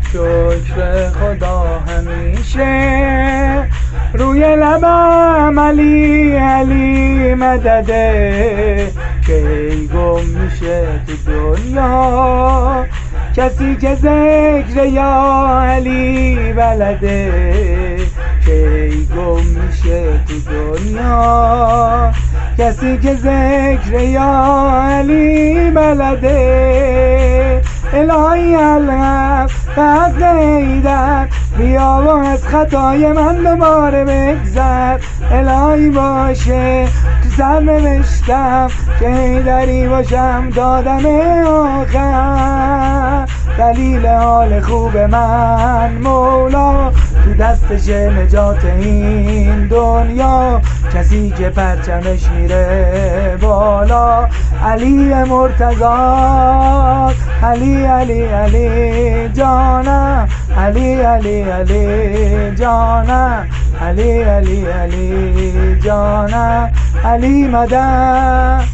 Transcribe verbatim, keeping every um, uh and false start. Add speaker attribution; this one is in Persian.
Speaker 1: شکر خدا همیشه روی لبم علی علی مدده کی گم میشه تو دنیا کسی که ذکر یا علی بلده کی گم میشه تو دنیا کسی که ذکر یا علی بلده الهی الحق حق ایدر بیا و از خطای من دوباره بگذر الهی باشه تو سر نوشتم که ایدری باشم دادم آخر دلیل حال خوب من مولا تو دستش نجات این دنیا کسی که پرچمش میره بالا علی مرتضی علی علی علی جانم علی علی علی جانم علی علی علی جانم علی مدد